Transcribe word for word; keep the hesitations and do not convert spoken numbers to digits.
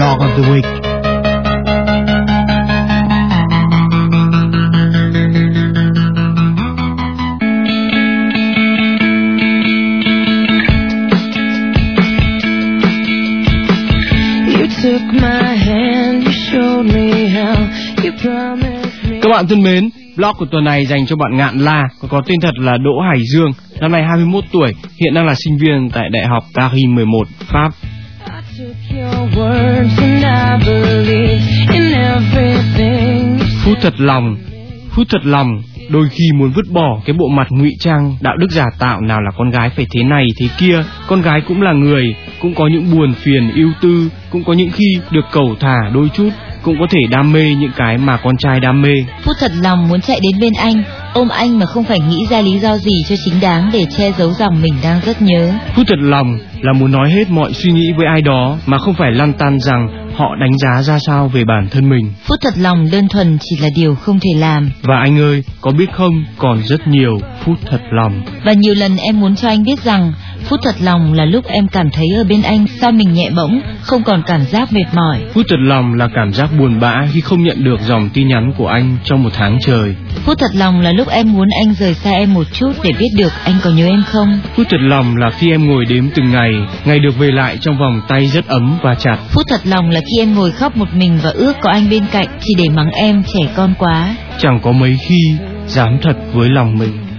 Blog of the Week. Các bạn thân mến, blog của tuần này dành cho bạn Ngạn La, có tên thật là Đỗ Hải Dương, năm nay hai mươi mốt tuổi, hiện đang là sinh viên tại Đại học Paris mười một, Pháp. Phút thật lòng, phút thật lòng, đôi khi muốn vứt bỏ cái bộ mặt ngụy trang đạo đức giả tạo nào là con gái phải thế này thế kia. Con gái cũng là người, cũng có những buồn phiền ưu tư, cũng có những khi được cẩu thả đôi chút, cũng có thể đam mê những cái mà con trai đam mê. Phút thật lòng muốn chạy đến bên anh, ôm anh mà không phải nghĩ ra lý do gì cho chính đáng để che giấu rằng mình đang rất nhớ. Phút thật lòng là muốn nói hết mọi suy nghĩ với ai đó mà không phải lăn tăn rằng họ đánh giá ra sao về bản thân mình. Phút thật lòng đơn thuần chỉ là điều không thể làm. Và anh ơi, có biết không, còn rất nhiều phút thật lòng. Và nhiều lần em muốn cho anh biết rằng phút thật lòng là lúc em cảm thấy ở bên anh sao mình nhẹ bỗng, không còn cảm giác mệt mỏi. Phút thật lòng là cảm giác buồn bã khi không nhận được dòng tin nhắn của anh trong một tháng trời. Phút thật lòng là lúc em muốn anh rời xa em một chút để biết được anh có nhớ em không. Phút thật lòng là khi em ngồi đếm từng ngày, ngày được về lại trong vòng tay rất ấm và chặt. Phút thật lòng là khi em ngồi khóc một mình và ước có anh bên cạnh chỉ để mắng em trẻ con quá. Chẳng có mấy khi dám thật với lòng mình.